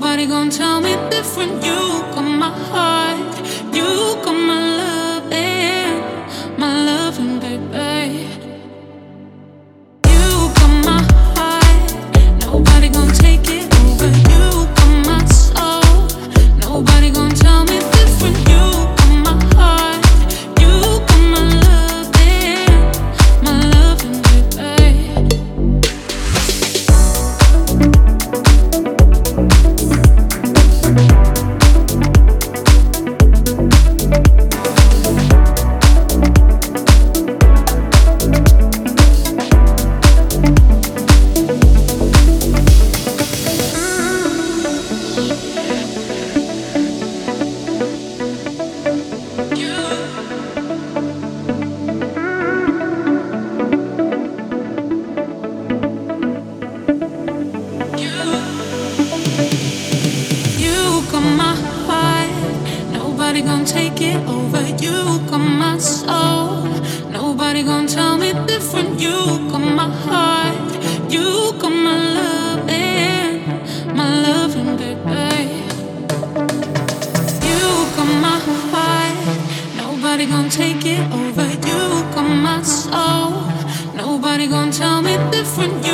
Nobody gon' tell me different. You got my heart, you got my love, and my loving, baby. You got my heart, nobody gon' take it over. You got my soul, nobody gon' tell me different. You got my heart, you got my love, and my loving, baby. You got my heart, nobody gon' take it over. You got my soul, nobody gon' tell me different. You got my heart, you got my love, and my loving, baby. You got my heart, nobody gon' take it over. You got my soul, nobody gon' tell me different. You